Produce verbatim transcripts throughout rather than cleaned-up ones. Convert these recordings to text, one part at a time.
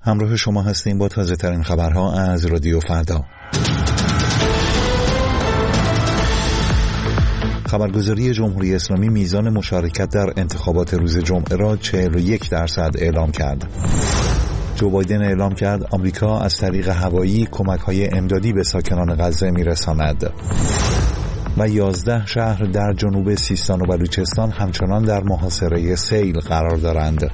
همراه شما هستیم با تازه ترین خبرها از رادیو فردا. خبرگزاری جمهوری اسلامی میزان مشارکت در انتخابات روز جمعه را چهل و یک درصد اعلام کرد. جو بایدن اعلام کرد آمریکا از طریق هوایی کمک‌های امدادی به ساکنان غزه می‌رساند. و یازده شهر در جنوب سیستان و بلوچستان همچنان در محاصره سیل قرار دارند.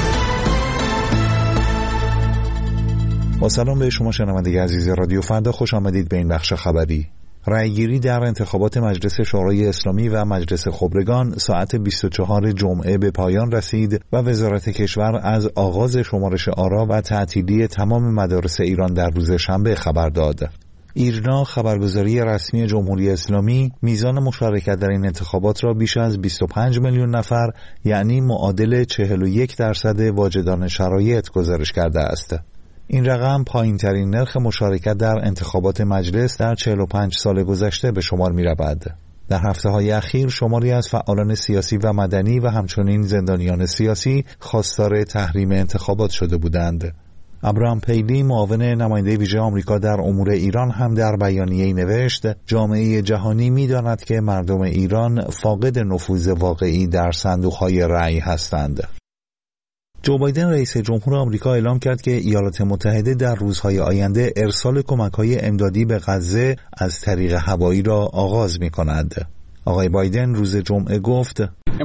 با سلام به شما شنونده عزیز رادیو فردا، خوش آمدید به این بخش خبری. رأیگیری در انتخابات مجلس شورای اسلامی و مجلس خبرگان ساعت بیست و چهارم جمعه به پایان رسید و وزارت کشور از آغاز شمارش آرا و تعطیلی تمام مدارس ایران در روز شنبه خبر داد. ایرنا، خبرگزاری رسمی جمهوری اسلامی، میزان مشارکت در این انتخابات را بیش از بیست و پنج میلیون نفر، یعنی معادل چهل و یک درصد واجدان شرایط گزارش کرده است. این رقم پایین ترین نرخ مشارکت در انتخابات مجلس در چهل و پنج سال گذشته به شمار می رود. در هفته های اخیر شماری از فعالان سیاسی و مدنی و همچنین زندانیان سیاسی خواستار تحریم انتخابات شده بودند. ابراهام پیلی، معاون نماینده ویژه آمریکا در امور ایران، هم در بیانیه‌ای نوشت جامعه جهانی می‌داند که مردم ایران فاقد نفوذ واقعی در صندوق‌های رأی هستند. جو بایدن رئیس جمهور آمریکا اعلام کرد که ایالات متحده در روزهای آینده ارسال کمک‌های امدادی به غزه از طریق هوایی را آغاز می‌کند. آقای بایدن روز جمعه گفت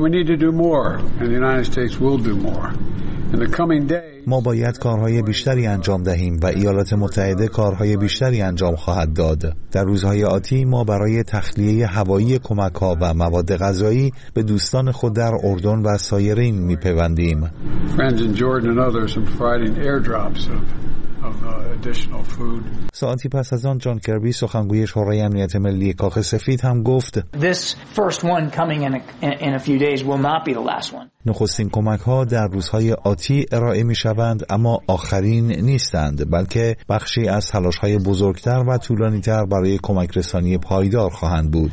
ما باید کارهای بیشتری انجام دهیم و ایالات متحده کارهای بیشتری انجام خواهد داد. در روزهای آتی ما برای تخلیه هوایی کمک‌ها و مواد غذایی به دوستان خود در اردن و سایرین می‌پیوندیم. ساعتی پس از آن جان کربی، سخنگوی شورای امنیت ملی کاخ سفید، هم گفت نخستین کمک‌ها در روزهای آتی ارائه می‌شوند، اما آخرین نیستند، بلکه بخشی از تلاش‌های بزرگتر و طولانی‌تر برای کمک رسانی پایدار خواهند بود.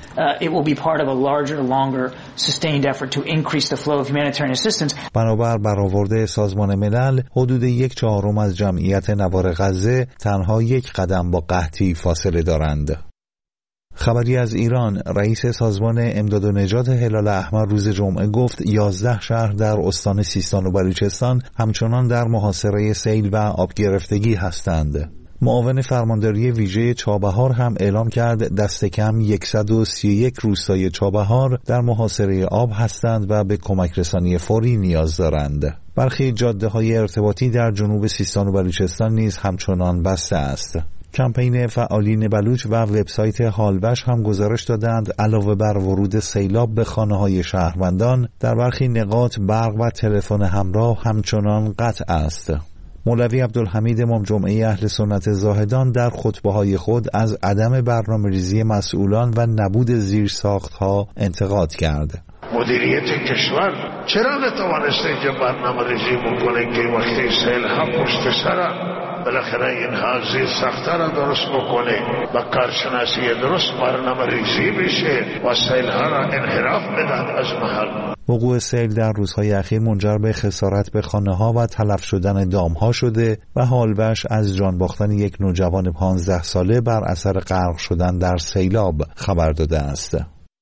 بنابر برآورد سازمان ملل، حدود یک چهارم از جمعیت نوار غزه تنها یک قدم با قحطی فاصله دارند. خبری از ایران، رئیس سازمان امداد و نجات هلال احمر روز جمعه گفت یازده شهر در استان سیستان و بلوچستان همچنان در محاصره سیل و آب گرفتگی هستند. معاون فرمانداری ویژه چابهار هم اعلام کرد دست کم صد و سی و یک روستای چابهار در محاصره آب هستند و به کمک رسانی فوری نیاز دارند. برخی جاده‌های ارتباطی در جنوب سیستان و بلوچستان نیز همچنان بسته است. کمپین فعالین بلوچ و وبسایت حالوش هم گزارش دادند علاوه بر ورود سیلاب به خانه‌های شهروندان، در برخی نقاط برق و تلفن همراه همچنان قطع است. مولوی عبدالحمید امام جمعه اهل سنت زاهدان در خطبه‌های خود از عدم برنامه‌ریزی مسئولان و نبود زیرساخت‌ها انتقاد کرد. مدیریت کشور چرا نتوانسته که برنامه‌ریزی بکنه که وقتی سیل ها پشت سر بالاخره اینها زیر ساخت‌ها را درست بکنه و کارشناسی درست برنامه‌ریزی بشه و سیل ها را انحراف بدن از محل. وقوع سیل در روزهای اخیر منجر به خسارت به خانه‌ها و تلف شدن دام‌ها شده و حالوش از جان باختن یک نوجوان پانزده ساله بر اثر غرق شدن در سیلاب خبر داده است.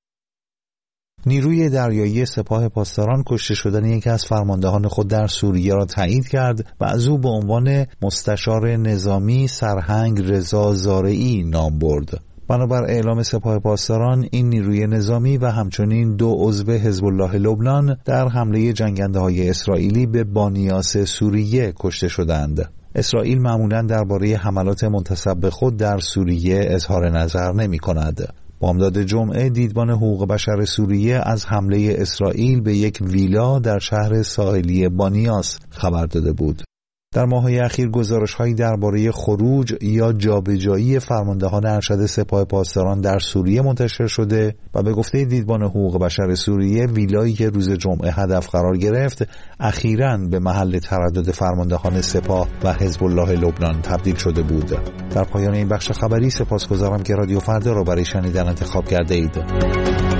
نیروی دریایی سپاه پاسداران کشته شدن یکی از فرماندهان خود در سوریه را تایید کرد و از او به عنوان مستشار نظامی سرهنگ رضا زارعی نام برد. بنابر اعلام سپاه پاسداران، این نیروی نظامی و همچنین دو عضو حزب الله لبنان در حمله جنگنده‌های اسرائیلی به بانیاس سوریه کشته شدند. اسرائیل معمولاً درباره حملات منتسب به خود در سوریه اظهار نظر نمی‌کند. بامداد جمعه دیدبان حقوق بشر سوریه از حمله اسرائیل به یک ویلا در شهر ساحلی بانیاس خبر داده بود. در ماه‌های اخیر گزارش‌هایی درباره خروج یا جابجایی فرماندهان ارشد سپاه پاسداران در سوریه منتشر شده و به گفته دیدبان حقوق بشر سوریه، ویلایی که روز جمعه هدف قرار گرفت اخیراً به محل تردد فرماندهان سپاه و حزب الله لبنان تبدیل شده بود. در پایان این بخش خبری سپاسگزارم که رادیو فردا را برای شنیدن انتخاب کرده اید.